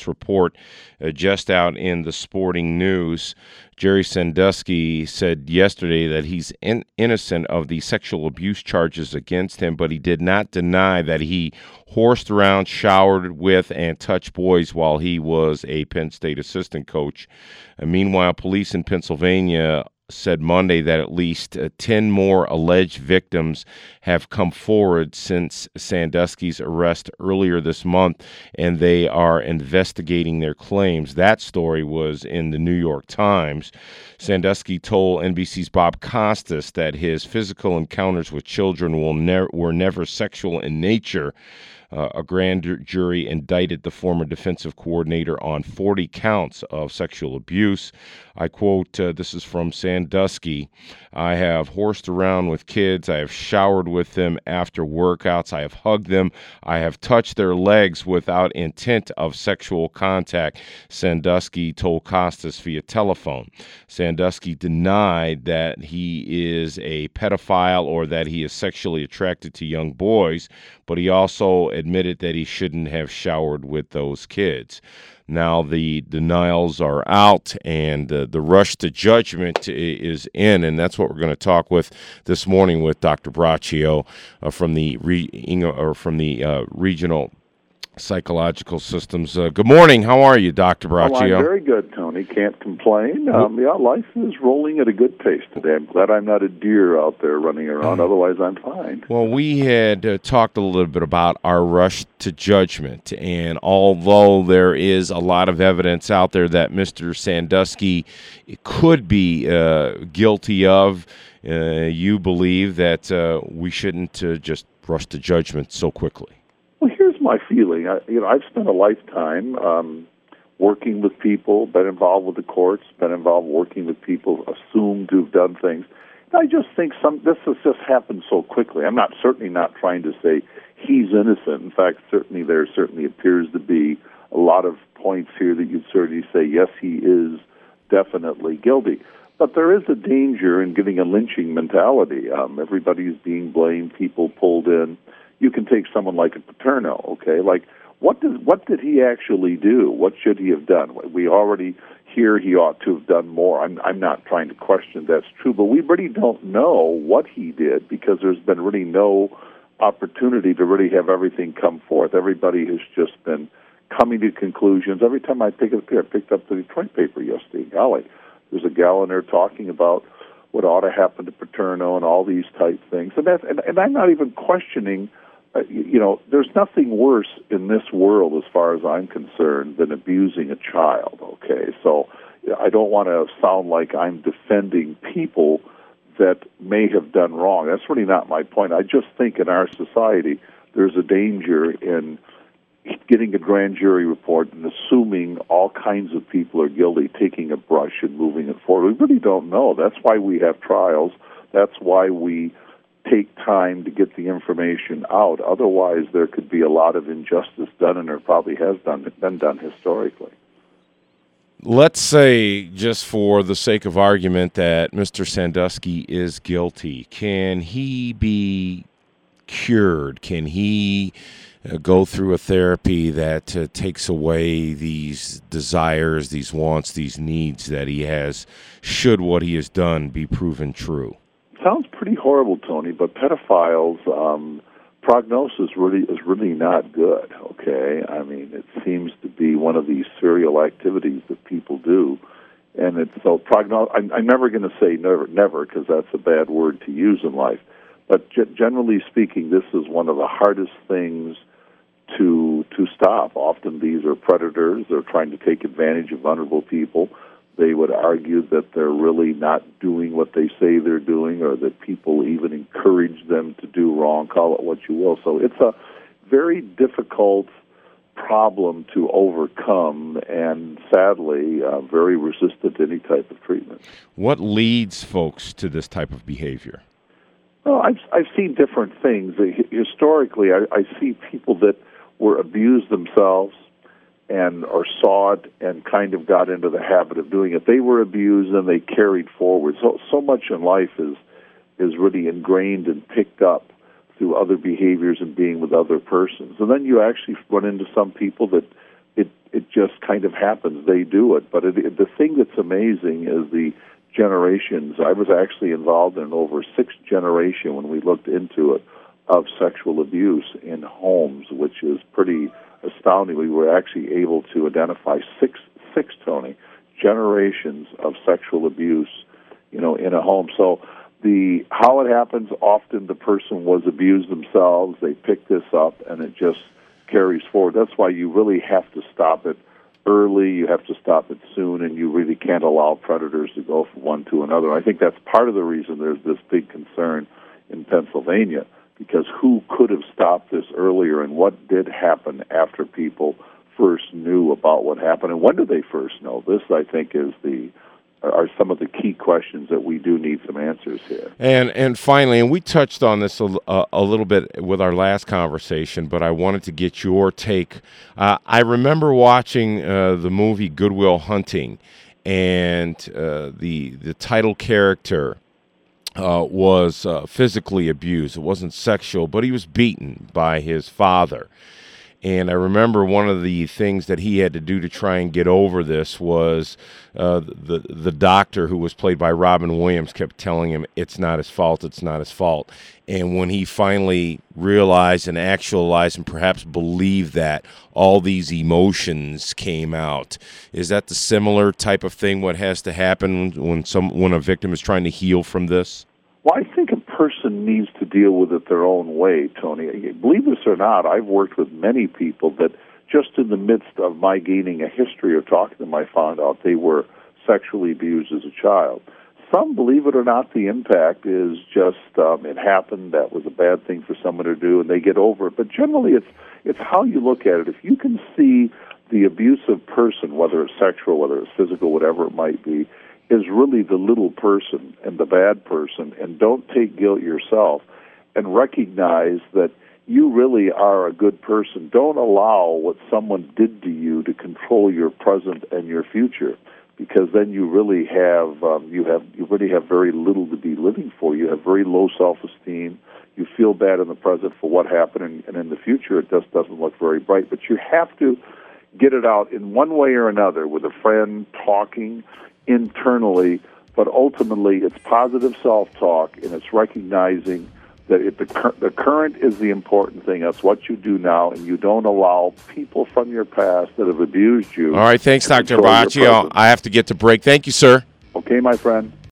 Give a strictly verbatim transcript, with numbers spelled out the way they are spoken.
this report uh, just out in the Sporting News. Jerry Sandusky said yesterday that he's in- innocent of the sexual abuse charges against him, but he did not deny that he horsed around, showered with, and touched boys while he was a Penn State assistant coach. Uh, meanwhile, police in Pennsylvania said Monday that at least uh, ten more alleged victims have come forward since Sandusky's arrest earlier this month, and they are investigating their claims. That story was in the New York Times. Sandusky told N B C's Bob Costas that his physical encounters with children will ne- were never sexual in nature. Uh, a grand jury indicted the former defensive coordinator on forty counts of sexual abuse. I quote, uh, this is from Sandusky, "I have horsed around with kids. I have showered with them after workouts. I have hugged them. I have touched their legs without intent of sexual contact," Sandusky told Costas via telephone. Sandusky denied that he is a pedophile or that he is sexually attracted to young boys, but he also admitted that he shouldn't have showered with those kids. Now the denials are out, and uh, the rush to judgment is in, and that's what we're going to talk with this morning with Doctor Braccio uh, from the re- or from the uh, regional psychological systems. Uh, good morning. How are you, Doctor Braccio? Well, I'm very good, Tony. Can't complain. Um, yeah, life is rolling at a good pace today. I'm glad I'm not a deer out there running around. Otherwise, I'm fine. Well, we had uh, talked a little bit about our rush to judgment, and although there is a lot of evidence out there that Mister Sandusky could be uh, guilty of, uh, you believe that uh, we shouldn't uh, just rush to judgment so quickly. Well, here's my feeling. I, you know, I've spent a lifetime um, working with people, been involved with the courts, been involved working with people assumed to have done things. And I just think some this has just happened so quickly. I'm not certainly not trying to say he's innocent. In fact, certainly there certainly appears to be a lot of points here that you'd certainly say, yes, he is definitely guilty. But there is a danger in getting a lynching mentality. Um, everybody's being blamed, people pulled in. You can take someone like a Paterno, okay? Like, what did what did he actually do? What should he have done? We already hear he ought to have done more. I'm I'm not trying to question that's true, but we really don't know what he did because there's been really no opportunity to really have everything come forth. Everybody has just been coming to conclusions. Every time I pick up, I picked up the Detroit paper yesterday. Golly, there's a gal in there talking about what ought to happen to Paterno and all these type things, and that and, and I'm not even questioning. Uh, you, you know, there's nothing worse in this world, as far as I'm concerned, than abusing a child. Okay, so I don't want to sound like I'm defending people that may have done wrong. That's really not my point. I just think in our society there's a danger in getting a grand jury report and assuming all kinds of people are guilty, taking a brush and moving it forward. We really don't know. That's why we have trials. That's why we take time to get the information out. Otherwise, there could be a lot of injustice done, and there probably has done been done historically. Let's say, just for the sake of argument, that Mister Sandusky is guilty. Can he be cured? Can he uh, go through a therapy that uh, takes away these desires, these wants, these needs that he has, should what he has done be proven true? Sounds pretty horrible, Tony, but pedophiles, um, prognosis really is really not good, okay? I mean, it seems to be one of these serial activities that people do. And it's so prognosis, I'm, I'm never going to say never, never, because that's a bad word to use in life. But g- generally speaking, this is one of the hardest things to to stop. Often these are predators. They're trying to take advantage of vulnerable people. They would argue that they're really not doing what they say they're doing, or that people even encourage them to do wrong, call it what you will. So it's a very difficult problem to overcome, and sadly, uh, very resistant to any type of treatment. What leads folks to this type of behavior? Well, I've, I've seen different things. Historically, I, I see people that were abused themselves and or saw it and kind of got into the habit of doing it. They were abused and they carried forward. So so much in life is is really ingrained and picked up through other behaviors and being with other persons. And then you actually run into some people that it it just kind of happens. They do it. But it, it, the thing that's amazing is the generations. I was actually involved in over six generation when we looked into it of sexual abuse in homes, which is pretty astounding. We were actually able to identify six, six, Tony, generations of sexual abuse, you know, in a home. So the how it happens, often the person was abused themselves. They pick this up, and it just carries forward. That's why you really have to stop it early. You have to stop it soon, and you really can't allow predators to go from one to another. I think that's part of the reason there's this big concern in Pennsylvania, because who could have stopped this earlier, and what did happen after people first knew about what happened, and when did they first know? This, I think, is the are some of the key questions that we do need some answers here. And and finally, and we touched on this a, a, a little bit with our last conversation, but I wanted to get your take. Uh, I remember watching uh, the movie Good Will Hunting, and uh, the the title character uh, was uh, physically abused. It wasn't sexual, but he was beaten by his father. And I remember one of the things that he had to do to try and get over this was uh, the the doctor, who was played by Robin Williams, kept telling him it's not his fault, it's not his fault. And when he finally realized and actualized and perhaps believed that, all these emotions came out. Is that the similar type of thing what has to happen when some when a victim is trying to heal from this? Well, I think a person needs to deal with it their own way, Tony. Believe this or not, I've worked with many people that just in the midst of my gaining a history or talking to them, I found out they were sexually abused as a child. Some, believe it or not, the impact is just um, it happened, that was a bad thing for someone to do, and they get over it. But generally, it's it's how you look at it. If you can see the abusive person, whether it's sexual, whether it's physical, whatever it might be, is really the little person and the bad person, and don't take guilt yourself, and recognize that you really are a good person. Don't allow what someone did to you to control your present and your future, because then you really have um, you have you really have very little to be living for. You have very low self-esteem. You feel bad in the present for what happened, and, and in the future it just doesn't look very bright. But you have to get it out in one way or another, with a friend, talking internally, but ultimately it's positive self-talk, and it's recognizing that it, the, cur- the current is the important thing. That's what you do now, and you don't allow people from your past that have abused you. All right, thanks, Doctor Bacci. I have to get to break. Thank you, sir. Okay, my friend.